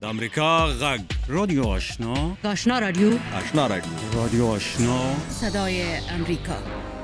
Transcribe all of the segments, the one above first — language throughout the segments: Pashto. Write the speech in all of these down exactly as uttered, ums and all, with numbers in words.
د امریکا غږ رادیو آشنا آشنا رادیو آشنا رادیو رادیو آشنا صدای امریکا.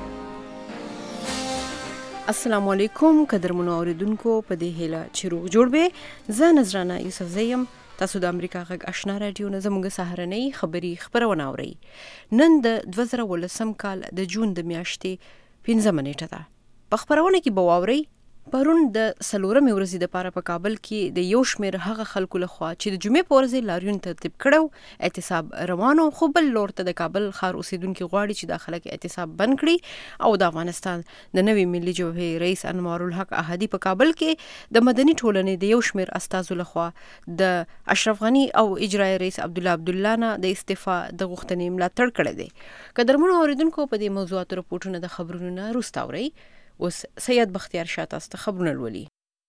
السلام علیکم قدرمنو اوریدونکو، په دې هیله چې روغ جوړ به. زه نذرانه یوسف زیم، تاسو د امریکا غږ آشنا رادیو نه زموږ سهارنۍ خبری خبرونه اورئ. نن د دوه زره ولسم کال د جون د میاشتې پنځمه نیټه ده. په خبرونه کې به واورئ پرون د څلورمې ورځې دپاره په کابل کې د یو شمېر هغه خلکو لخوا چې د جمعې په ورځ لاریون ترتیب کړی اعتصاب روانو، خو بل لور ته د کابل ښار اوسیدونکي غواړي چې دا خلک اعتصاب بند کړي او د افغانستان د نوې ملي جبهې رئیس انوار الحق احدي په کابل کې د مدني ټولنې د یو شمېر استازو لخوا د اشرف غني او اجرایي رئیس عبدالله عبدالله نه د استعفا د غوښتنې ملاتړ کړی دی. قدرمنو اوریدونکو، په دې موضوعاتو رپورټونه د خبرونو نه وروسته اورئ. اوس سید بختیار شاه تاسو ته خبرونه لولي.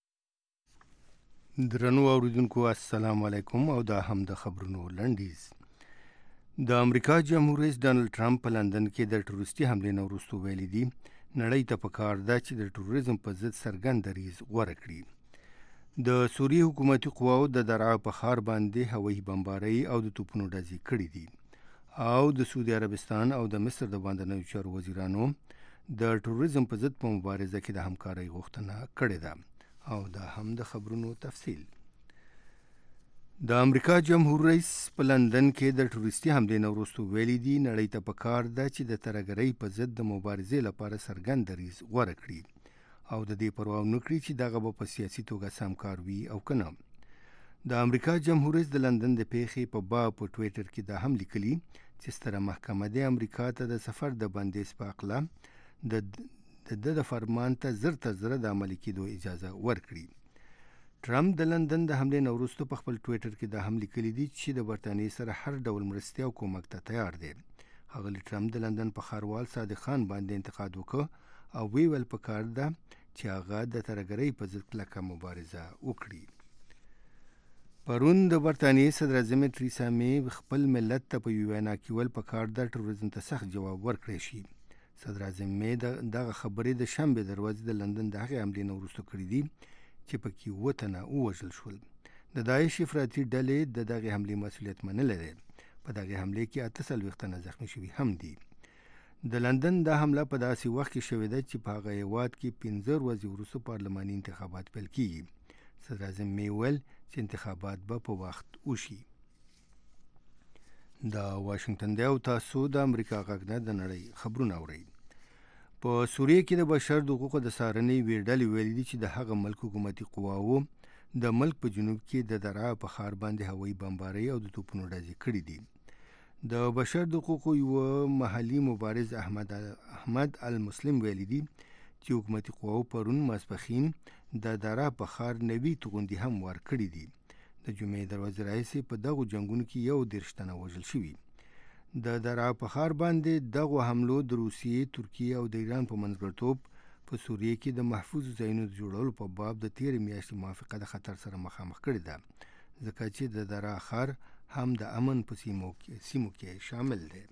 درنو اوریدونکو، السلام علیکم او دا هم د خبرونو لنډیز. د امریکا جمهور رئیس ډانلډ ټرمپ په لندن کې د ټوریستي حملې نه وروسته ویلي دي نړۍ ته پکار ده چې د ټوریزم په ضد څرګند دریځ غوره کړي. د سوریې حکومتي قواو د درعا په ښار باندې هوایي بمبارۍ او د توپونو ډزې کړي دي او د سعودي عربستان او د مصر د باندنیو چارو وزیرانو د ټوریزم په ضد په مبارزه کې د همکارۍ غوښتنه کړې ده. او دا هم د خبرونو تفصیل. د امریکا جمهور رئیس په لندن کې د ټوریستي حملې نه وروسته ویلي دي نړۍ ته پکار ده چې د ترهګرۍ په ضد د مبارزې لپاره څرګند دریځ غوره کړي او د دې پروا ونه کړي چې دغه به په سیاسي توګه سمکار وي او که نه. د امریکا جمهور رئیس د لندن د پیښې په باب په ټویټر کې دا هم لیکلي چې ستره محکمه د امریکا ته د سفر د بندیز په هکله د د د فرمان ته زر تر زره د عملي کېدو اجازه ورکړي. ټرمپ د لندن د حملې نه وروسته په خپل ټویټر کې دا هم لیکلي دي چې د برټانیې سره هر ډول مرستې او کومک ته تیار دی. ښاغلي ټرمپ د لندن په ښاروال صادق خان باندې انتقاد وکړ او وی ویل پکار ده چې هغه د ترهګرۍ په ضد کلکه مبارزه وکړي. پرون د برټانیې صدر اعظم تریسا مې خپل ملت ته په یوه وینا کې ویل پکار ده ټوریزم ته سخت جواب ورکړی شي. صدر اعظم مې دغه خبرې د شنبې د ورځې د لندن د هغې حملې نه وروسته کړي دي چې پکې اووه تنه ووژل شول. د داعش افراطي ډلې د دغې حملې مسؤلیت منلی دی. په دغې حملې کې اته څلوېښت تنه زخمي شوي هم دي. د لندن دا حمله په داسې وخت کې شوې ده چې په هغه هېواد کې پنځه ورځې وروسته پارلماني انتخابات پیل کېږي. صدر اعظم مې ویل چې انتخابات به په وخت وشي. دا واشنګټن دی او تاسو د امریکا غږ نه د نړۍ خبرونه اورئ. په سوریې کې د بشر د حقوقو د څارنې یوې ډلې ویلي دي چې د هغه ملک حکومتي قواوو د ملک په جنوب کې د درعا په ښار باندې هوایي بمبارۍ او د توپونو ډزې کړي دي. د بشر د حقوقو یوه محلي مبارز احمد احمد المسلم ویلي دي چې حکومتي قواو پرون ماسپښین د درعا په ښار نوي توغندي هم ورکړي دي. د جمعې د ورځې راهیسې په دغو جنګونو کې یو دېرش تنه وژل شوي. د درعا په ښار باندې دغو حملو د روسیې، ترکیې او د ایران په منځګړیتوب په سوریې کې د محفوظ ځایونو د جوړولو په باب د تېرې میاشتې موافقه د خطر سره مخامخ کړې ده، ځکه چې د درعا ښار هم د امن په سیمو کې سیمو کې شامل دی.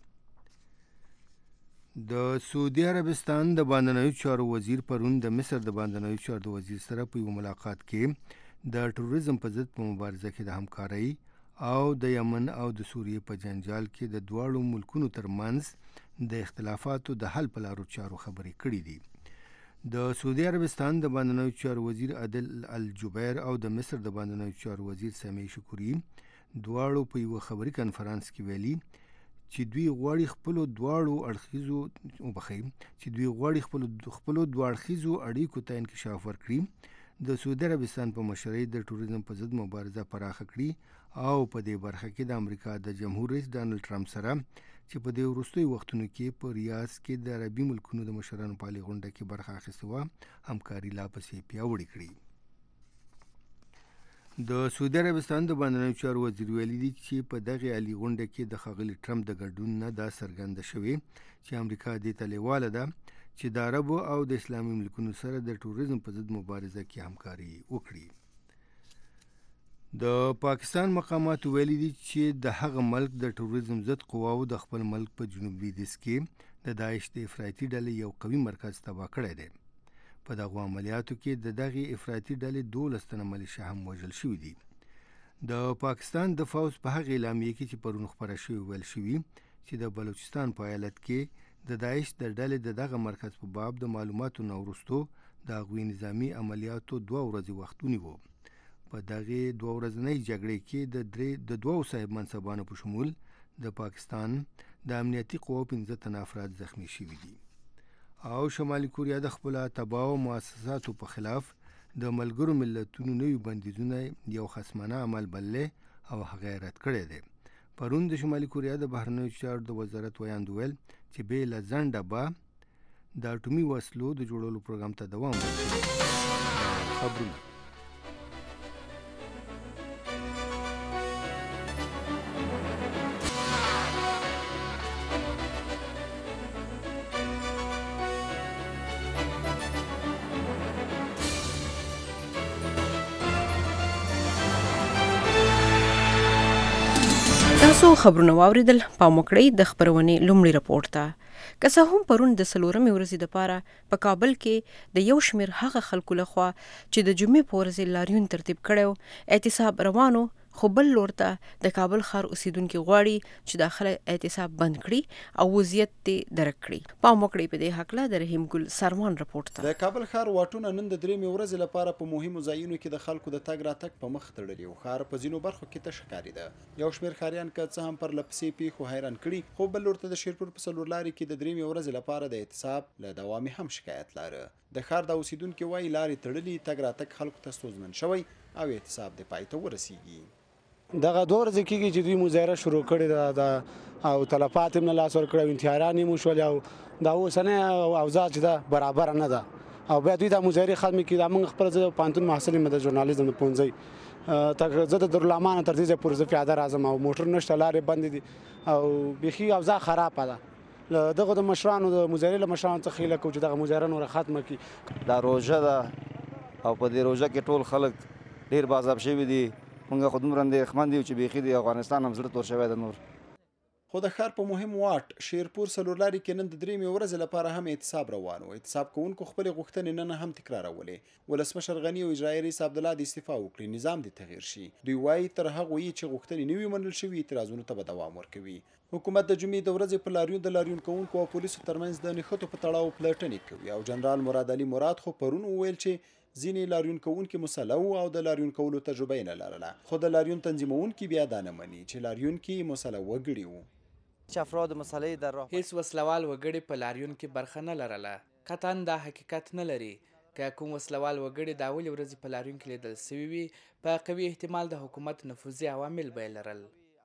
د سعودي عربستان د باندنیو چارو وزیر پرون د مصر د باندنیو چارو وزیر سره په یو ملاقات کې د ټوریزم په ضد په مبارزه کې د همکارۍ او د یمن او د سوریې په جنجال کې د دواړو ملکونو ترمنځ د اختلافاتو د حل په لارو چارو خبرې کړي دي. د سعودي عربستان د باندنیو چارو وزیر عادل الجبیر او د مصر د باندنیو چارو وزیر سامي شکوري دواړو په یوه خبري کنفرانس کې ویلي چې دوی غواړي خپلو دواړو اړخیزو وبخښئ چې دوی غواړي خپلو خپلو دوه اړخیزو اړیکو ته انکشاف ورکړي، د سعودي عربستان په مشرۍ د ټوریزم په ضد مبارزه پراخه کړي او په دې برخه کې د امریکا د جمهور رئیس ډانلډ ټرمپ سره چې په دې وروستیو وختونو کې په ریاض کې د عربي ملکونو د مشرانو په عالي غونډه کې برخه اخیستې وه، همکاري لا پسې پیاوړې کړي. د سعودي عربستان د باندنیو چارو وزیر ویلي دي چې په دغې عالي غونډه کې د ښاغلي ټرمپ د ګډون نه دا څرګنده شوې چې امریکا دې ته لیواله ده چې د عربو او د اسلامي ملکونو سره د ټوریزم په ضد مبارزه کې همکاري وکړي. د پاکستان مقاماتو ویلي دي چې د هغه ملک د ټوریزم ضد قواو د خپل ملک په جنوب لویدیځ کې د داعش د افراطي ډلې یو قوي مرکز تباه کړی دی. په دغو عملیاتو کې د دغې افراطي ډلې دولس تنه ملیشه هم وژل شوي دي. د پاکستان د فوج په هغه اعلامیه کې چې پرون خبره شوې ویل شوی چې د بلوچستان په ایالت کې د داعش د ډلې د دغه مرکز په باب د معلوماتو نورستو د غوی نظامی عملیاتو دوه ورځې وختونی وو. په دغه دوه ورځنۍ جګړې کې د درې د دوه صاحب منصبانو په شمول د پاکستان د امنیتي قوو پنځه تن افراد زخمی شوي دي. او شمالي کوریا د خپل تباہ مؤسساتو په خلاف د ملګرو ملتونو نوي بندیزونه یو خصمانه عمل بللې او هغه رد کړی دی. پرون د شمالي کوریا د بهرنیو چارو د وزارت ویاند ویل چې به له ځنډه به د اټومي وسلو د جوړولو پروګرام ته دوام ورکړي. خبرونه تاسو خبرونه واوریدل. پام وکړئ د خبرونې لومړی رپورټ ته. که څه هم پرون د څلورمې ورځې دپاره په کابل کې د یو شمېر هغه خلکو لخوا چې د جمعې په ورځې لاریون ترتیب کړی احتساب روانو، خو بل لور ته د کابل ښار اوسیدونکي غواړي چې داخله احتساب بند کړي او وضعیت یې درک کړي. پام وکړئ په دې هکله د رحیم ګل سروان رپورټ ته. د کابل ښار واټونه نن د درېیمې ورځې لپاره په مهمو ځایونو کې د خلکو د تګ راتګ په مخ تړلي او ښار په ځینو برخو کې تش ښکارېده. یو شمېر ښاریان که څه هم پرله پسې پیښو حیران کړي، خو بل لور ته د شیرپور په څلور لارې کې د درېیمې ورځې لپاره د احتساب له دوامې هم شکایت لاره. د ښار د اوسیدونکو وایي لارې تړلي، تګ راتګ خلکو ته ستونزمن شوی او احتساب د پای ته ورسیږي. دغه دوه ورځې کېږي چې دوی مظاهره شروع کړې ده او تلفات یې نه لاس ورکړی او انتحاران یې وشول او دا اوسنۍ اوضاع چې ده برابره نه ده او بیا دوی دا مظاهرې ختمې کړي. دا موږ خپله زه پوهنتون محصل یم د ژورنالیزم د پوهنځی، زه د دارالامانه تر دې ځایه پورې زه پیاده راځم او موټر نشته، لارې بندې دي او بیخي اوضاع خرابه ده. له دغه د مشرانو د مظاهرې له مشرانو څخه هیله کوو چې دغه مظاهره نوره ختمه کړي. دا روژه ده او په دې روژه کې ټول خلک ډېر بازاب شوي دي. موږ خو دومره اندېښمن یو چې بیخي د افغانستان هم زړه تور شوی ده نور. خو د ښار په مهم واټ شیرپور څلور لارې کې نن د درېیمې ورځې لپاره هم احتساب روان و. احتساب کوونکو خپلې غوښتنې نن هم تکرارولې. ولسمشر غني او اجرایي رئیس عبدالله د استعفا وکړي، نظام دې تغییر شي. دوی وایي تر هغو یې چې غوښتنې نه وي منل شوي اعتراضونو ته به دوام ورکوي. حکومت د جمعې د ورځې په لاریون د لاریون کوونکو او پولیسو ترمنځ د نښتو په تړاو پلټنې کوي او جنرال مراد علي مراد خو پرون وویل چې ځینې لاریون کوونکي مسلح وو او د لاریون کولو تجربه یې نه لرله. خو د لاریون تنظیمونکي بیا دا نه مني چې لاریونکي مسلح وګړي وو. چې افراد مسلح در راه هیڅ وسلوال وګړي په لاریون کې برخه نه لرله. قطعا دا حقیقت نه لري. که کوم وسلوال وګړي د اولې ورځې په لاریون کې لیدل سوي وي، په قوي احتمال د حکومت نفوذي عوامل به یې لرل.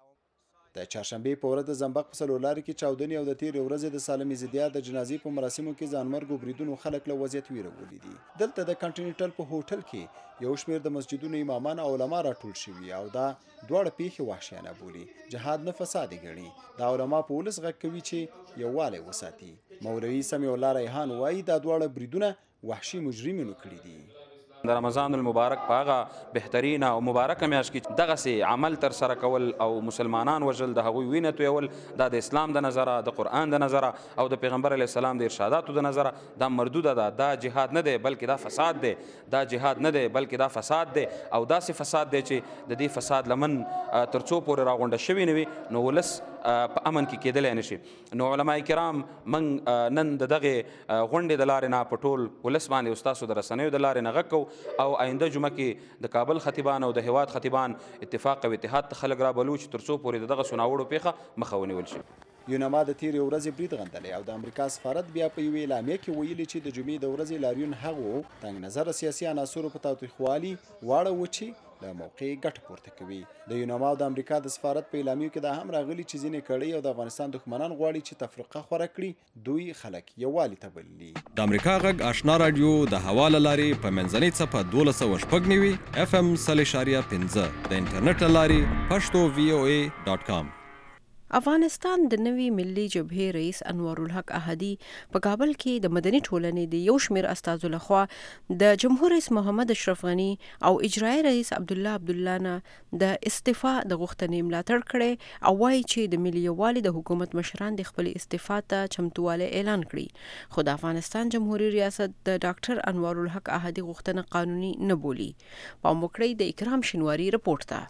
د چهارشنبې په ورځ د زنبق په څلور لارې کې چاودنې او د تېرې ورځې د سالم زیدیار د جنازې په مراسمو کې ځانمرګو بریدونو خلک له وضعیت ویرولي دي. دلته د کنټیننټل په هوټل کې یو شمېر د مسجدونو امامان او علما راټول شوي او دا دواړه پیښې وحشیانه بولي. جهاد نه فساد ګڼي. دا علما په ولس غږ کوي چې یووالی وساتي. مولوي سمیع الله ریحان وایي دا دواړه بریدونه وحشي مجرمینو کړي دي. د رمضان المبارک په هغه بهترینه او مبارکه میاشت کې دغسې عمل تر سره کول او مسلمانان وژل، د هغوی وینه تویول، دا د اسلام د نظره، د قرآن د نظره او د پیغمبر علیه السلام د ارشاداتو د نظره دا مردوده ده. دا جهاد نه دی بلکې دا فساد دی. دا جهاد نه دی بلکې دا فساد دی او داسې فساد دی چې د دې فساد لمن تر څو پورې راغونډه شوي نه وي نو ولس په امن کې کېدلی نه شي. نو علما کرام موږ نن د دغې غونډې د لارې نه په ټول ولس باندې ستاسو د رسنیو د لارې نه غږ کوو او آینده جمعه کې د کابل خطیبان او د هیواد خطیبان اتفاق او اتحاد ته خلک رابلو چې تر څو پورې د دغه سوناوړو پیښه مخه ونیول شي. یونما د تیرې ورځې برید غندلی او د امریکا سفارت بیا په یوې اعلامیه کې ویلي چې د جمعې د ورځې لاریون هغو تنګ نظره سیاسي عناصرو په تاوتریخوالي واړوه چې له موقع ګټه پورته کوي. د یونما او د امریکا د سفارت په اعلامیو کې دا هم راغلي چې ځینې کړۍ او د افغانستان دښمنان غواړي چې تفرقه خوره کړي، دوی خلک یووالي ته بللي. د امریکا غږ آشنا رادیو د هوا له لارې په منځنۍ څپه دولس سوه شپږ نوي اف ام سل اشاریه پنځه د انټرنیټ له لارې پښتو وی او ای ډاټ کام. افغانستان د نوي ملي جبهې رئیس انوارالحق احدي په کابل کې د مدني ټولنې د یو شمېر استازو لخوا د جمهور رئیس محمد اشرف غني او اجرایي رئیس عبدالله عبدالله نه د استعفا د غوښتنې ملاتړ کړی او وایي چې د ملي یووالي د حکومت مشران د خپل استعفا ته چمتووالی اعلان کړي، خو د افغانستان جمهوریت ریاست د ډاکټر انوارالحق احدي غوښتنه قانوني نه بولي. پام وکړئ د اکرام شینواري رپورټ ته.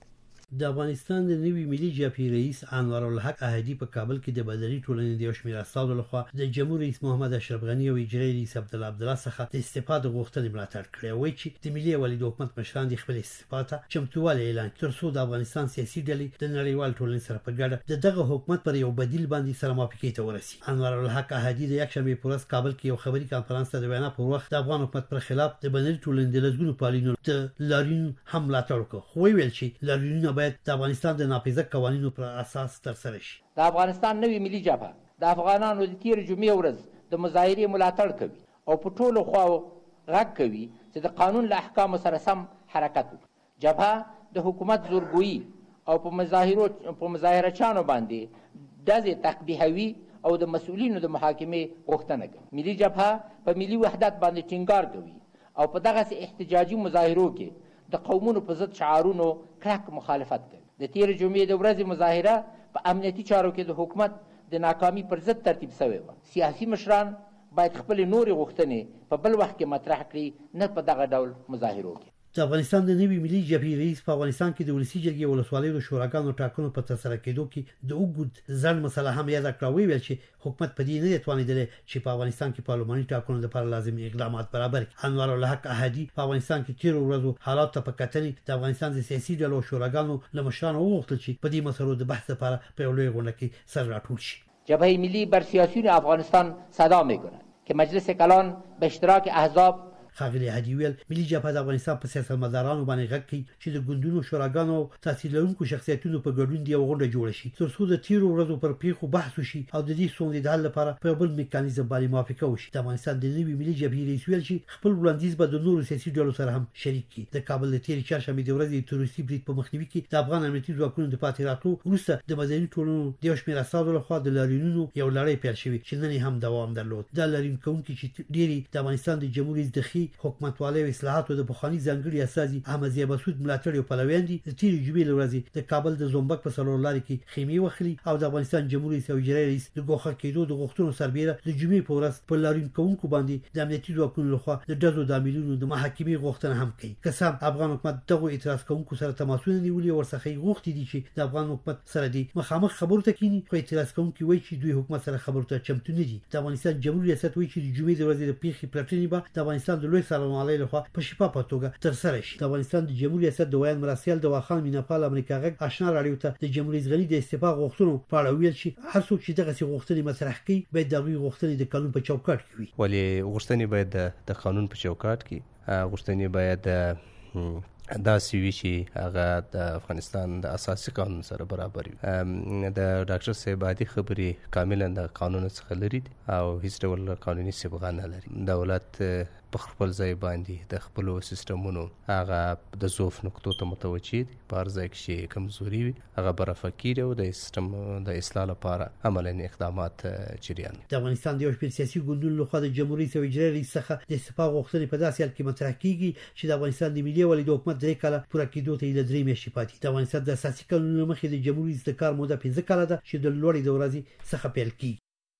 د افغانستان د نوي ملي جبهې رئیس انور الحق احدي په کابل کې د مدني ټولنې د یو شمېر استازو لخوا د جمهور رئیس محمد اشرف غني او اجرایي رئیس عبدالله عبدالله څخه د استعفا د غوښتنې ملاتړ کړی، وایي چې د ملي یووالي د حکومت مشران د خپل استعفا ته چمتووالی اعلان کړ تر څو د افغانستان سیاسي ډلې د نړیوال ټولنې سره په ګډه د دغه حکومت پر یو بدیل باندې سره موافقې ته ورسي. انور الحق احدي د یکشنبې په ورځ کابل کې یو خبري کانفرنس ته د وینا پر وخت د افغان حکومت پر خلاف د مدني ټولنې د لسګونو پالینو د لاریون هم ملاتړ وکړ، خو ویل چې لاریونونه باید د افغانستان د ناپیژه قوانینو پر اساس ترسره شي. د افغانستان نوې ملي جبهه د افغانانو د تیر جمعې ورځ د مظاهرې ملاتړ کوي او په ټولو خواو غږ کوي چې د قانون له احکامو سره سم حرکت وکړي. جبهه د حکومت زورګویي او په مظاهرو په مظاهرچانو باندې ډزې تقبیحوي او د مسؤلینو د محاکمې غوښتنه کوي. ملي جبهه په ملي وحدت باندې ټینګار کوي او په دغسې احتجاجي مظاهرو کې د قومونو په ضد شعارونو کلک مخالفت کوي. د تیر جمعې د ورځې مظاهره په امنیتي چارو کې د حکومت د ناکامي پر ضد ترتیب شوې وه. سیاسي مشران باید خپلې نورې غوښتنې په بل وخت کې مطرح کړي، نه په دغه ډول مظاهرو کې. د افغانستان د نوي ملي جبهې رئیس په افغانستان کې د ولسي جرګې ولسوالیو د شوراګانو ټاکنو په ترسره کېدو کې د اوږد ځنډ مسله هم یاده کړه. ویل چې حکومت په دې نه دی توانېدلی چې په افغانستان کې پارلماني ټاکنو لپاره لازمي اقدامات برابر کړي. انور الحق احدي په افغانستان کې تیرو ورځو حالات ته په کتنې د افغانستان د سیاسي ډلو او شوراګانو له مشرانو وغوښتل چې په دې مسلو د بحث لپاره په یو لوی غونډه کې سر راټول شي. جبهه ملی بر سیاسیون افغانستان صدا می‌کند که مجلس کلان به اشتراک احزاب خاغلی احدي ویل ملي جبهه د افغانستان په سیاستمدارانو باندې غږ کوي چې د ګوندونو شوراګانو او تحصیل لرونکو شخصیتونو په ګډون دی غونډه جوړه شي تر څو د تیرو ورځو پر پیښو بحث وشي او د دې ستونزې د حل لپاره په بل میکانیزم باندې موافقه وشي. د افغانستان د نوي ملي جبهې رئیس ویل چې خپل وړاندیز به د نورو سیاسي ډلو سره هم شریک کړي. د کابل د تیرې چهارشنبې د ورځې تروریستي برید په مخنیوي کې د افغان امنیتي ځواکونو د پاتې راتلو وروسته د مدني ټولنو د یو شمېر استازو لخوا د لاریونونو یو لړۍ پیل شوې چې نن هم دوام درلود. دا لاریون کوونکي چې ډېری د افغانستان د جمهوریت د خي حکومتوالۍ اصلاحاتو د بخوانی ځانګړي استازي احمد ضیاء مسعود ملاتړ او پلویان دي. د تیرې جمعې له ورځې د کابل د زومبک په څلور لارې کې خیمې وخلي او د افغانستان جمهوریت او اجرایي رئیس د ګوښه کېدو د غوښتنو سربیره د جمعې په ورځ په لاریون کوونکو باندې د امنیتي ځواکونو لخوا د ډزو د عاملینو د محاکمې غوښتنه هم کوي. که څه هم افغان حکومت دغو اعتراض کوونکو سره تماسونه نیولي او ورڅخه یې غوښتي دي چې د افغان حکومت سره دي مخامخ خبرو ته کینی، خو اعتراض کوونکي وایي چې دوی حکومت سره خبرو ته چمتو نه دي. د افغانستان جمهوریت ریاست وایي چې د جمعې د ورځې د پیښې پلټنې به د افغانستان د لوی سازمانوالۍ لخوا په شفافه توګه ترسره شي. د افغانستان د جمهوریت ریاست د ویان مراسیل د واخان میناپال امریکا غږ آشنا راډیو ته د جمهوریت غني د استعفا غوښتنو په اړه ویل چې هر څوک چې دغه غوښتنې مطرح کوي باید د هغوی غوښتنې د قانون په چوکاټ کې وي. ولې غوښتنې باید د قانون په چوکاټ کې غوښتنې باید داسې وي چې هغه د افغانستان د اساسي قانون سره برابر وي. د ډاکټر صاحب عادي خبرې کاملا د قانون څخه لري او هیڅ ډول قانوني صبغه نه لري. دولت په خپل ځای باندې د خپلو سیستمونو هغه د ضعف نقطو ته متوجه دي. په هر ځای کې چې کمزوري وي هغه برافه کېږي او د سیستم د اصلاح لپاره عملاً اقدامات جریان دي. د افغانستان د یو شمېر سیاسي ګوندونو لخوا د جمهوریت او اجرایي رئیس څخه د استعفا غوښتنې په داسې حال کې مطرح کېږي چې د افغانستان د ملي یووالي د حکومت درې کاله پوره کېدو ته یې له درې میاشتې پاتې. د افغانستان د اساسي قانون له مخې د جمهوریت د کار موده پنځه کاله ده چې د لوړې د ورځې څخه پیل کېږي.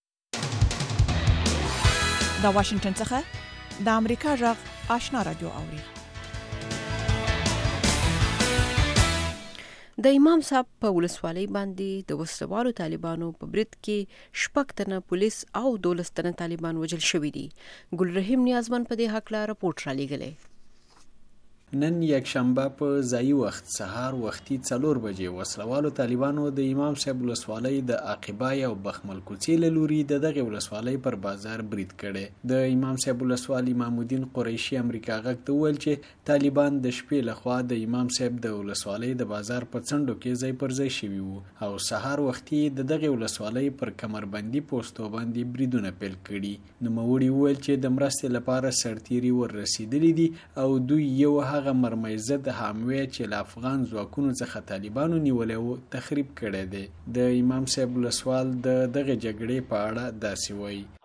د واشنگټن څخه د امریکا غږ آشنا رادیو اوري. د امام صاحب په ولسوالۍ باندې د وسوالو طالبانو په برید کې شپږ تنه پولیس او دولس تنه طالبان وژل شوي دي. ګل رحیم نیازمن په دې هکله راپورټ را لېږلی. نن یک شنبه په ځایي وخت سهار وختي څلور بجې وسلوالو طالبانو د امام صاحب ولسوالۍ د عقبای او بخمل کوڅې له لوري د دغه ولسوالۍ پر بازار برید کړی. د امام صاحب ولسوالي مامودین قریشي امریکا غږ ته وویل چې طالبان د شپې لخوا د امام صاحب د ولسوالۍ د بازار په څنډو کې ځای پر ځای شوي وو او سهار وختي د دغه ولسوالۍ پر کمربندي پوسټو باندې بریدونه پیل کړي. نوموړي وویل چې د مرستې لپاره سرتیري ور رسېدلي دي او دوی یو هغه مرمایزه د حموی چې له افغان ځواکونو څخه طالبانو نیولی و تخریب کړی دی. د امام صاحب ولسوال د دغه جګړې په اړه داسې وایي.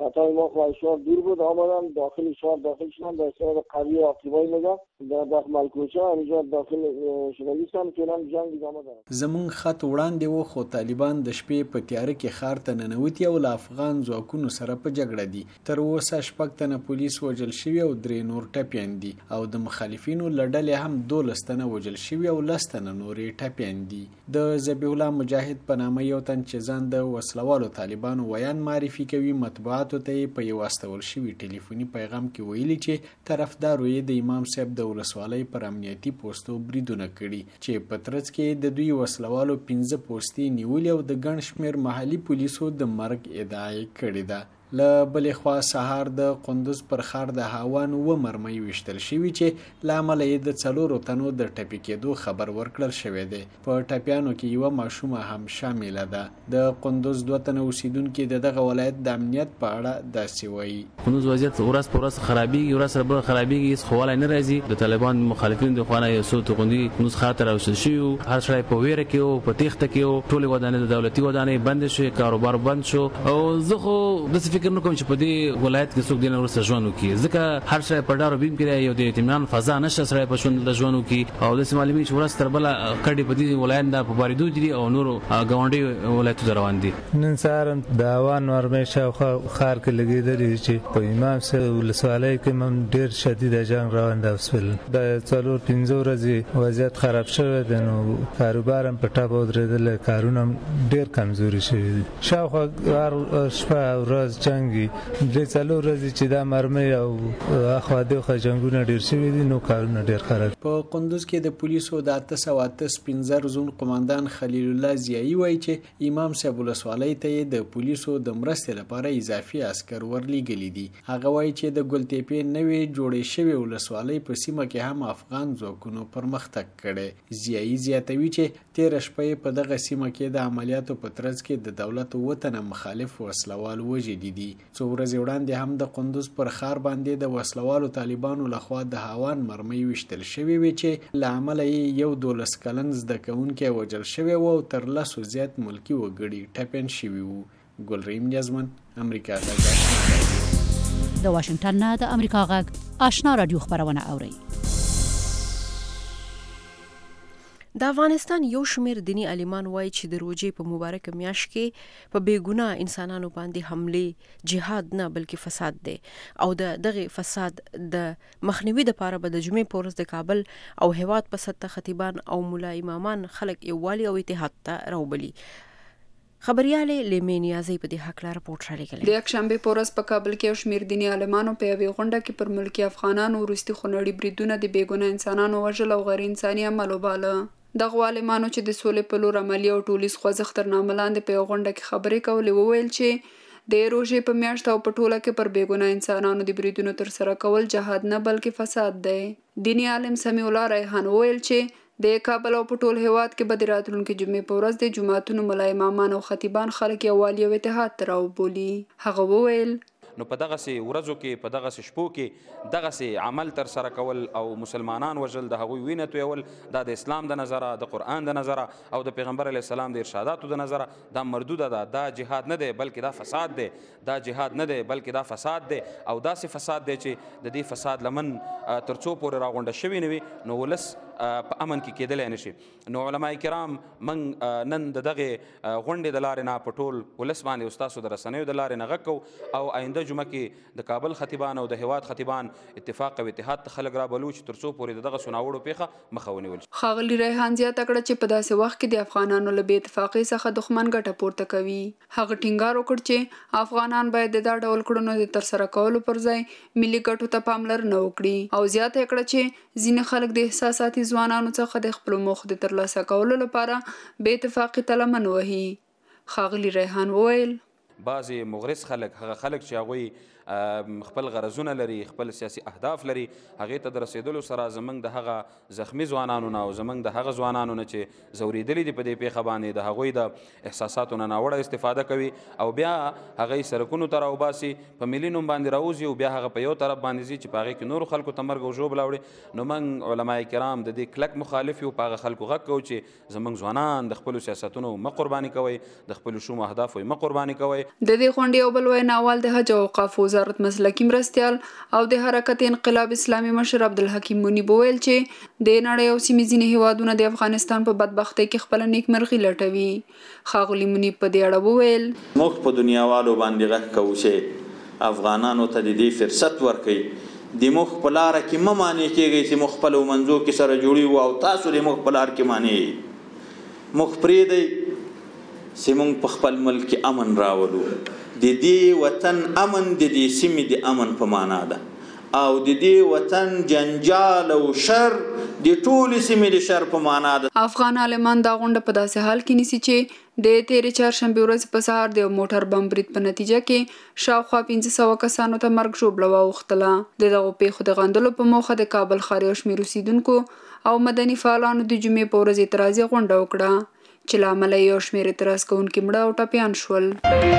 خطای ما خواهد شهر دور بود، آمدن داخل شهر داخل شدن در سر قریه عاقبای نگاه در داخل ملکوچه اینجا داخل شدلیستان فعلا جنگ ادامه داره. زمون خط وړاندې و خو طالبان د شپې په تیاره کې ښار ته ننوتي او له افغان ځواکونو سره په جګړه دي. تر اوسه شپږ تنه پولیس وژل شوي او درې نور ټپیان دي او د مخالفینو له ډلې هم دولس تنه وژل شوي او لس تنه نورې ټپیان دي. د ذبیح الله مجاهد په نامه یو تن چې ځان د وسلوالو طالبانو ویان معرفي کوي مطبوعاتو ته په یو استول شوي ټلیفوني پیغام کې ویلي چې طرفدارو یې د امام صاحب د ولسوالۍ پر امنیتي پوستو بریدونه کړي چې په ترڅ کې د دوی وسلوالو پنځه پوستې نیولې او د ګڼ شمېر محلي پولیسو د مرګ ادعا یې کړې ده. له بلې خوا سهار د قندوز پر ښار د هاوان و مرمۍ ویشتل شوي چې له امله یې د څلورو تنو د ټپي کېدو خبر ورکړل شوی دی. په ټپیانو کې یوه ماشومه هم شامله ده. د قندوز دوه تنه اوسیدونکي د دغه ولایت د امنیت په اړه داسې وایي. قندوز وضعیت ورځ په ورځ خرابېږي، ورځ سره بله خرابېږي، هېڅ ښه والی نه راځي. د طالبان مخالفینو د خوا نه یو څو توغندي قندوز ښار ته راوستل شوي وو. هر سړی په ویره کې و، په تېښته کې و. ټولې ودانۍ د دولتي ودانۍ بندې شوې، کاروبار بند شو او زه خو داسې فکر نه کوم چې په دې ولایت کې څوک دې نه وروسته ژوند وکړي، ځکه هر سړی په ډار او بیم کې یو د اطمینان فضا نشته سړی په ژوند د ژوند وکړي او داسې معلومېږي چې ورځ تر بله کډې په دې ولایت نه په بارېدو دي او نورو ګاونډي ولایتو ته روان دي. نن سهار هم د هاوان مرمۍ شاوخوا ښار کې لګېدلې چې په امام صاحب ولسوالۍ کې هم ډېر شدیده جنګ روان ده. اوس د څلور پنځه ورځې وضعیت خراب شوی دی، نو کاروبار هم په ټپه ودرېدلی، کارونه هم ډېر کمزوري شوي دي. شاوخوا هر شپه او ورځ جنګ وي. درې څلور ورځې چې دا مرمۍ او اخوا دېخوا جنګونه ډېر شوي دي، نو کارونه ډېر خراب. په قندوز کې د پولیسو د اته سوه اته پنځه زون قماندان خلیل الله ضیایي وایي چې امام صاحب ولسوالۍ ته یې د پولیسو د مرستې لپاره اضافي عسکر ورلیږلي دي. هغه وایي چې د ګلتېپې نوې جوړې شوې ولسوالۍ په سیمه کې هم افغان ځواکونو پرمختګ کړی. ضیایي زیاتوي چې تېره شپه یې په دغه سیمه کې د عملیاتو په ترڅ کې د دولت اووه تنه مخالف وسلوال وژلي دي. څو ورځې وړاندې هم د قندوز پر ښار باندې د وسلوالو طالبانو لخوا د هاوان مرمۍ ویشتل شوې وې چې له امله یې یو دولس کلن زده کوونکی وژل شوی و او تر لسو زیات ملکي وګړي ټپیان شوي وو. ګلریم نیازمن، امریکا غږ. د واشنگټن نه د امریکا غږ آشنا رادیو خبرونه اورئ. د افغانستان یو شمېر دیني عالمان وایي چې د روژې په مبارکه میاشت کې په بېګناه انسانانو باندې حملې جهاد نه بلکې فساد دی او د دغه فساد د مخنیوي دپاره به د جمعې په ورځ د کابل او هیواد په سطحه خطیبان او ملا امامان خلک یووالي او اتحاد ته راوبلي. خبريالې لیمې نیازي په دې حق لاره پورت راغلي. د یکشنبه په ورځ په کابل کې یو شمېر دیني عالمانو په یوې غونډه کې پر ملکي افغانانو وروستي خونړي بریدونه د بېګناه انسانانو وژل او غیر انساني عمل وباله. دغه عالمانو چې د سولې په لور عملي او ټولیز خوځښت تر نامه لاندې په یوه غونډه کې خبرې کولې وویل چې د روژې په میاشت او په ټوله کې پر بېګناه انسانانو د بریدونو ترسره کول جهاد نه بلکې فساد دی. دیني عالم سمیع الله ریحان وویل چې د کابل او په ټول هیواد کې به د راتلونکي جمعې په ورځ د جوماتونو ملا امامان او خطیبان خلک یووالي او اتحاد ته راوبولي. هغه وویل نو په دغسې ورځو کې په دغسې شپو کې دغسې عمل ترسره کول او مسلمانان وژل د هغوی وینه تویول دا د اسلام د نظره د قرآن د نظره او د پیغمبر علیه السلام د ارشاداتو د نظره دا مردوده ده. دا جهاد نه دی بلکې دا فساد دی. دا جهاد نه دی بلکې دا فساد دی او داسې فساد دی چې د دې فساد لمن تر څو پورې راغونډه شوي نه وي نو ولس په امن کې کېدلی نه شي. نو علما کرام موږ نن د دغې غونډې د لارې نه په ټول ولس باندې ستاسو د رسنیو د لارې نه غږ کوو او آینده جمعه کې د کابل خطیبان او د هیواد خطیبان اتفاق او اتحاد ته خلک رابلو چې تر څو پورې د دغه سناوړو پیښه مخه ونیول شي. ښاغلي ریحان زیاته کړه چې په داسې وخت کې د افغانانو له بې اتفاقۍ څخه دښمن ګټه پورته کوي. هغه ټینګار وکړ چې افغانان باید د دا ډول کړنو د ترسره کولو پر ځای ملي ګټو ته پاملرنه وکړي او زیاته کړه چې ځینې خلک د احساساتي ځوانانو څخه د خپلو موخو د ترلاسه کولو لپاره بې اتفاقۍ ته لمن وهي. ښاغلي ریحان وویل بعضې مغرض خلک هغه خلک چې هغوی خپل غرضونه لري، خپل سیاسي اهداف لري، هغې ته د رسېدلو سره زموږ د هغه زخمي ځوانانو نه او زموږ د هغه ځوانانو نه چې ځورېدلي دي په دې پیښه باندې د هغوی د احساساتو نه ناوړه استفاده کوي او بیا هغه سرکونو ته راوباسي، په ملي نوم باندې راوځي او بیا هغه په یو طرف باندې ځي چې په هغې کې نورو خلکو ته مرګ او ژوبله وړي. نو موږ علما کرام د دې کلک مخالف یو، په هغه خلکو غږ کوو چې زموږ ځوانان د خپلو سیاستونو مه قرباني کوئ، د خپلو شومو اهدافو مه قرباني کوئ. د دې غونډې یو بل ویناوال د حج او اوقافو وزارت مسلکي مرستیال او د حرکت انقلاب اسلامي مشر عبدالحکیم منیب وویل چې د نړۍ او سیمې ځینې هیوادونه د افغانستان په بدبختۍ کې خپله نیکمرغي لټوي. ښاغلي منیب په دې اړه وویل موږ په دنیاوالو باندې غږ کوو چې افغانانو ته د دې فرصت ورکوي، د موږ په لاره کې مه مانع کېږئ چې موږ خپلو منځو کې سره جوړي وو او تاسو د موږ په لار کې مانع موږ پرېږدئ چې موږ په خپل ملک کې امن راولو. د دې وطن امن د دې سیمې د امن په معنا ده او د دې وطن جنجال او شر د ټولې سیمې د شر په معنا ده. افغان عالمان دا غونډه په داسې حال کې نیسي چې د تېرې چهارشنبې ورځې په سهار د یو موټر بم برید په نتیجه کې شاوخوا پنځه سوه کسانو ته مرګ ژوبله واوښتله. د دغو پیښو د غندلو په موخه د کابل ښار یو شمېر اوسېدونکو او مدني فعالانو د جمعې په ورځ اعتراضي غونډه وکړه چې له امله یو شمېر اعتراض کوونکي مړه او ټپیان شول.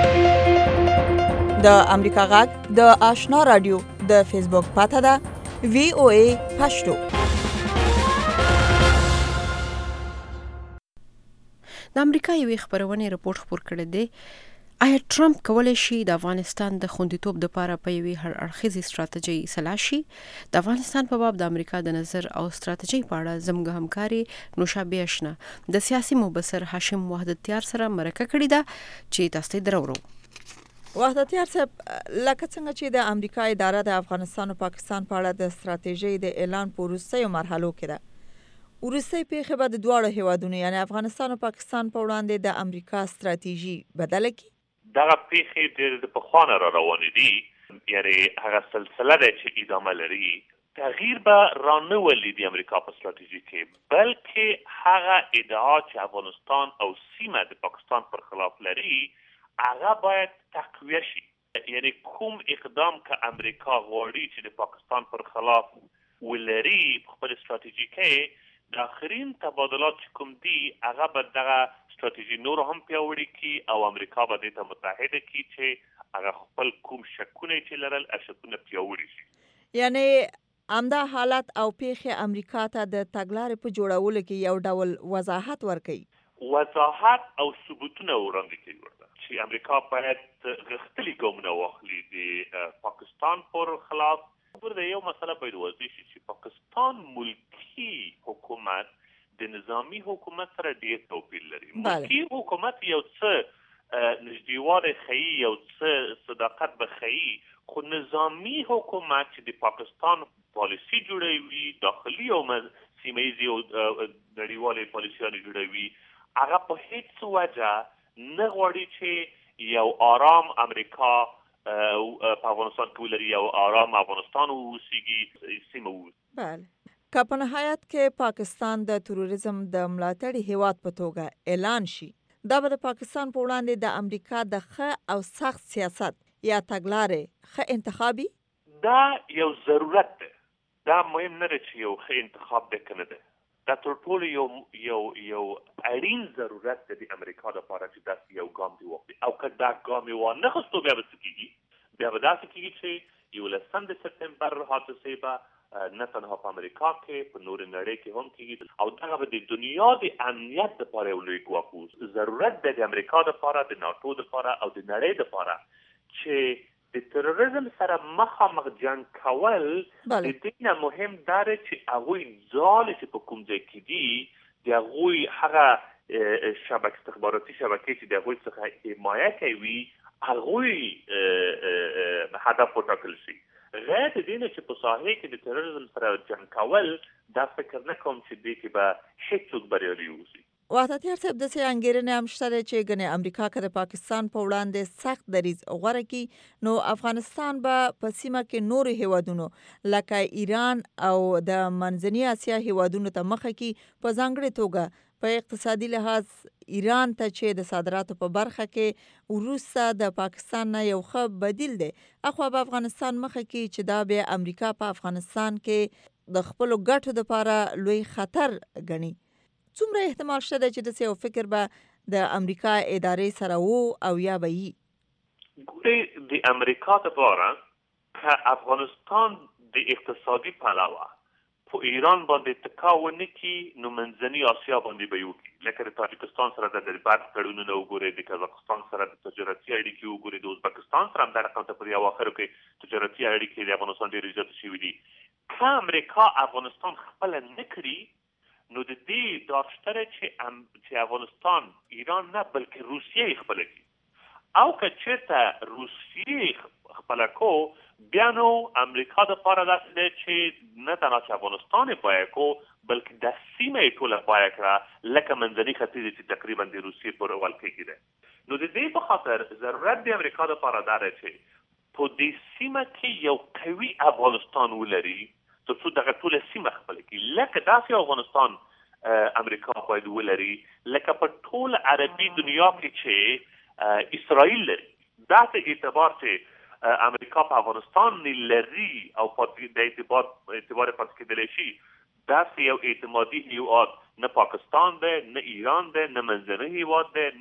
د امریکا غږ د آشنا رادیو د فیسبوک پاته ده وی او ای پښتو. د امریکا یوې خپرونې رپورټ خپور کړی دی آیا ټرمپ کولی شي د افغانستان د خوندیتوب لپاره په یوې هر اړخیزې ستراتیژۍ سلا شي؟ د افغانستان په باب د امریکا د نظر او ستراتیژۍ په اړه زموږ همکاري نوشابه اشنا د سیاسي مبصر هاشم وحدتیار سره مرکه کړې ده چې تاسو ته درورو. وحدتیار صاحب، لکه څنګه چې د امریکا اداره د افغانستان او پاکستان په اړه د ستراتیژۍ د اعلان په وروستیو مرحلو کې ده، وروستۍ پیښې به د دواړو هیوادونو یعنی افغانستان او پاکستان په وړاندې د امریکا ستراتیژي بدله کړي؟ دغه پیښې ډېر د پخوانه را روانې دي، یعنی هغه سلسله ده چې ادامه لري. تغییر به رانه ولي د امریکا په ستراتیژي کې، بلکې هغه ادعا چې افغانستان او سیمه د پاکستان پر خلاف لري هغه باید تقویه شي. یعنی کوم اقدام که امریکا غواړي چې د پاکستان پر خلاف ولري په خپل ستراتیژي کې، د آخرین تبادلات چې کوم دي هغه به دغه ستراتیژي نور هم پیاوړي کړي او امریکا به دې ته متحده کړي چې هغه خپل کوم شکونه چې لرل شکونه پیاوړي شي. یعنی همدا حالت او پیښې امریکا ته د تګلارې په جوړولو کې یو ډول وضاحت ورکوي. وضاحت او ثبوتونه وړاندې کوي ورته چې امریکا باید غښتلي ګامونه واخلي د پاکستان پر خلاف. ورته یو مسله باید واضح شي چې پاکستان ملکی حکومت د نظامی حکومت سره ډېر توپیر لري. ملکی حکومت یو څه نږدېوالی ښیي، یو څه صداقت به ښیي، خو نظامی حکومت چې د پاکستان پالیسي جوړوي، داخلي او سیمه ییزې او نړیوالې پالیسیانې جوړوي، هغه په هیڅ وجه نه غواړي چې یو آرام امریکا په افغانستان کې ولري، یو آرام افغانستان اوسیږي، سیمه اوسي. بله، که په نهایت کې پاکستان د تروریزم د ملاتړي هیواد په توګه اعلان شي، دا به د پاکستان په وړاندې د امریکا د ښه او سخت سیاست یا تګلارې ښه انتخابي؟ دا یو ضرورت ده. دا مهم نه ده چې یو ښه انتخاب ده که نه ده. دا تر ټولو یو یو یو اړین ضرورت دی د امریکا لپاره چې داسې یو ګام دی واخلي. او که دا ګام یې وانخیستو بیا به څه کېږي؟ بیا به داسې کېږي چې یولسم د سپتمبر حادثې به نه تنها په امریکا کې په نورې نړۍ کې هم کېږي او دغه به د دنیا د امنیت لپاره یو لوی ګواښ و. ضرورت دی د امریکا لپاره، د ناټو لپاره او د نړۍ لپاره چې د تروریزم سره مخامخ جنگ کول د دې نه مهم دا دی چې هغوی ځالې چې په کوم ځای کې دي د هغوی هغه شبکې استخباراتي شبکې چې د هغوی څخه حمایه کوي هغوی هدف وټاکل شي. غیر د دې نه چې په ساحې کې د تروریزم سره جنگ کول دا فکر نه کوم چې دې کې به هیڅوک بریالي اوسي. وحدتیار صاحب داسې انګېرنې هم شته چې ګنې امریکا که د پاکستان په وړاندې سخت دریځ غوره کړي نو افغانستان به په سیمه کې نورو هیوادونو لکه ایران او د منځني اسیا هیوادونو ته مخه کړي، په ځانګړې توګه په اقتصادي لحاظ ایران ته چې د صادراتو په برخه کې وروسته د پاکستان نه یو ښه بدیل دی، اخوا په افغانستان مخه کې چې دا بیا امریکا په افغانستان کې د خپلو ګټو دپاره لوی خطر ګڼي. څومره احتمال شته دی چې داسې یو فکر به د امریکا ادارې سره و او یا به یي؟ ګورې د امریکا دپاره که افغانستان د اقتصادي پلوه په ایران باندې تکا ونه کړي نو منځني اسیا باندې به یې وکړي. لکه د تاجکستان سره د برق تړونونه وګورئ، د قزاقستان سره د تجارتي اړیکې وګورئ، د ازبکستان سره هم دا رقم ته په دې اواخرو کې تجارتي اړیکې د افغانستان ډېرې زیاتې شوي دي. که امریکا افغانستان خپله نه کړي نو د دې ډاډ شته دی چې افغانستان ایران نه بلکې روسیه یې خپله کړي، او که چېرته روسیې خپله کو بیا نو امریکا دپاره داسې دی چې نه تنها چې افغانستان یې پایه کو بلکې دا سیمه یې ټوله پایه کړه لکه منځني ختیځ چې تقریبا د روسیې پورې ولکې کې دی. نو د دې په خاطر ضرورت د امریکا دپاره دا دی چې په دې سیمه کې یو قوي افغانستان ولري تر څو دغه ټوله سیمه خپله کړي. لکه داسې افغانستان امریکا باید ولري لکه په ټول عربي دنیا کې چې اسرائیل لري. داسې اعتبار چې امریکا په افغانستان لري او د اعتبار اعتبار پاتې کېدلی شي، داسې یو اعتمادي هیواد نه پاکستان دی، نه ایران دی، نه منځنی هیواد دی،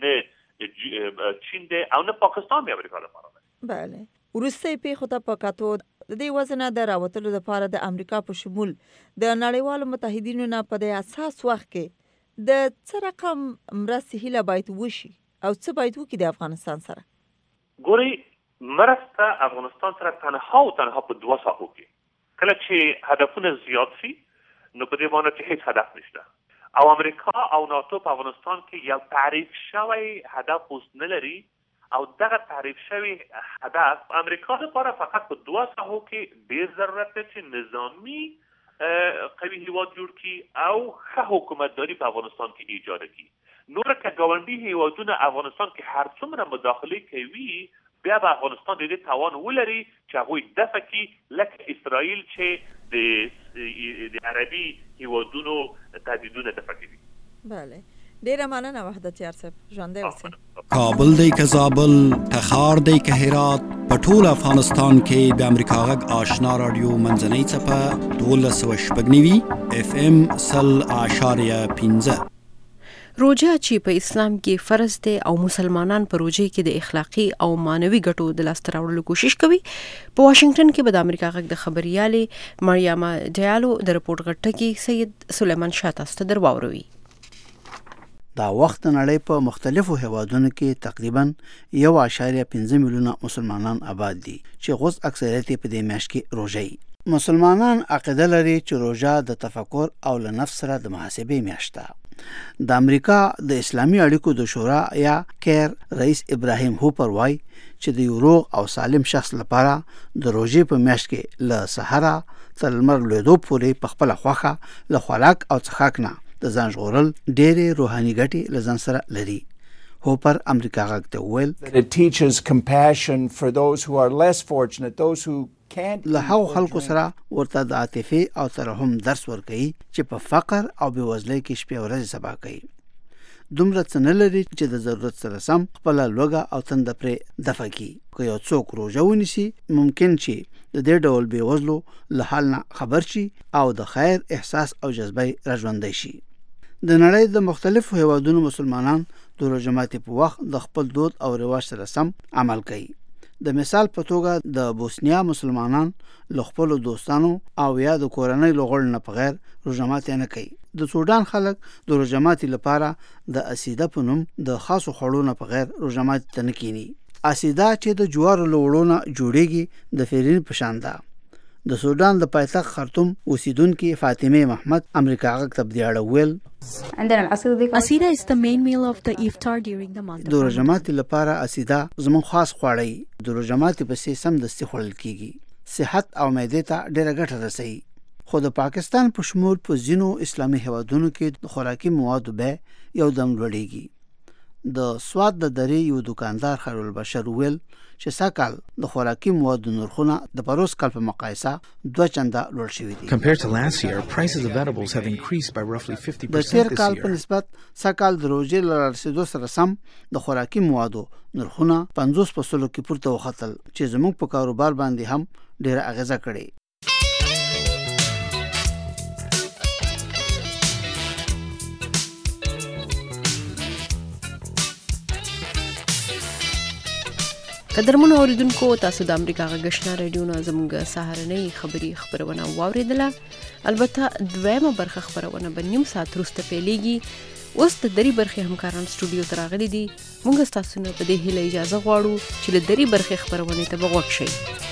نه چین دی او نه پاکستان دی امریکا لپاره دی. بله، وروستۍ پیښو ته په کتو د دې وزنه د راوتلو لپاره د امریکا په شمول د نړیوالو متحدینو نه په دې اساس وخت کې د څه رقم مرستې هیله باید وشي او څه باید وکړي د افغانستان سره؟ ګورئ، مرسته افغانستان سره تنها او تنها په دوه ساحو کې، کله چې هدفونه زیات شي نو په دې باندې چې هیڅ هدف نشته، او امریکا او ناتو په افغانستان کې یو تعریف شوی هدف اوس نه لري، او دغه تعریف شوی هدف امریکا لپاره فقط په دوه ساحو کې ډېر ضرورت دی چې نظامي قوي هیواد جوړ کړي او ښه حکومتداري په افغانستان کې ایجاد کړي. نور که ګاونډي هیوادونه افغانستان کې هر څومره مداخلې کوي بیا به افغانستان د دې توان ولري چې هغوی دفع کړي لکه اسرائیل چې د عربي هیوادونو تهدیدونه دفع کوي. بله، ډیره مننه وحدت یار صاحب، ژوندی اوسئ. کابل دی که زابل، تخار دی که هرات، په ټول افغانستان کې د امریکا غږ آشنا رادیو منځنۍ څپه دولس سوه شپږ نوي اف ام سل اعشاریه پنځه. روژه چې په اسلام کې فرض دی او مسلمانان په روژه کې د اخلاقی او مانوي ګټو د لاسته راوړلو کوشش کوي. په واشنگټن کې به د امریکا غږ د خبريالې مریاما ډیالو د رپورټ غټکی سید سلیمان شاه تاسو ته درواوروي. دا وخت نړۍ په مختلفو هیوادونو کې تقریبا یو اعشاریه پنځه میلیونه مسلمانان آباد دي چې غوز اکثریت په دې میاشت کې روژه یي. مسلمانان عقیده لري چې روژه د تفکر او له نفس سره د محاسبې میاشت ده. د امریکا د اسلامي اړیکو د شورا یا کیر رئیس ابراهیم هوپر وای چې د یو روغ او سالم شخص لپاره د روژې په میاشت کې له سحره تر لمر لوېدو پورې په خپله خوښه له خوراک او څښاک نه د ځان ژغورل ډېرې روحاني ګټې له ځان سره لري. هوپر امریکا غږ ته وویل It teaches compassion for those who are less fortunate, those who له هغو خلکو سره ورته د عاطفې او ترحم درس ورکوي چې په فقر او بېوزلۍ کې شپې ورځې سبا کوي. دومره څه نه لري چې د ضرورت سره سم خپله لوږه او تنده پرې دفع کړي. که یو څوک روژه ونیسي ممکن چې د دې ډول بېوزلو له حال نه خبر شي او د خیر احساس او جذبه یې راژوندی شي. د نړۍ د مختلفو هیوادونو مسلمانان د روژه ماتي په وخت د خپل دود او رواج سره سم عمل کوي. د مثال په توګه د بوسنیا مسلمانان له خپلو دوستانو او یا د کورنۍ له غړو نه په غیر روژه ماتي نه کوي. د سودان خلک د روژه ماتي لپاره د اسیده په نوم د خاصو خوړو نه په غیر روژه ماتي ته نه کیني. اسیده چې د جوارو له وړو نه جوړیږي د فیرین په شان ده. د سودان د پایتخت خرطوم اوسیدونکي فاطمه محمد امریکا غږ ته په دې اړه وویل Asida is the main meal of the iftar during the month. د روژه ماتي لپاره اسیده زموږ خاص خواړه د روژه ماتي پسې سمدستي خوړل کیږي. صحت او معدې ته ډېره ګټه رسوي. خو د پاکستان په شمول په ځینو اسلامي هیوادونو کې د خوراکي موادو بیه یو دم لوړیږي. د سواد د درې یو دکاندار خیرول بشر ویل چې ساکال د خوراکي موادو نرخونه د پروس کال په مقایسه دوه چنده لوړ شوي دي. Compared to last year, prices of edibles have increased by roughly fifty percent د تیر this کال year. په نسبت ساکال د روزي له رسیدو سره سم د خوراکي موادو نرخونه پنځوس په سلو کې پورته وختل چې زموږ په کاروبار باندې هم ډیره اغیزه کړې. قدرمنو اوریدونکو تاسو د امریکا غږ آشنا رادیو نه زموږ سهارنۍ خبری خبرونه واوریدله. البته دویمه برخه خبرونه به نیم ساعت وروسته پیلېږي. اوس د درې برخې همکاران سټوډیو ته راغلي دي. موږ تاسو نه په دې هیله اجازه غواړو چې د درې برخې خبرونه ته وګورئ.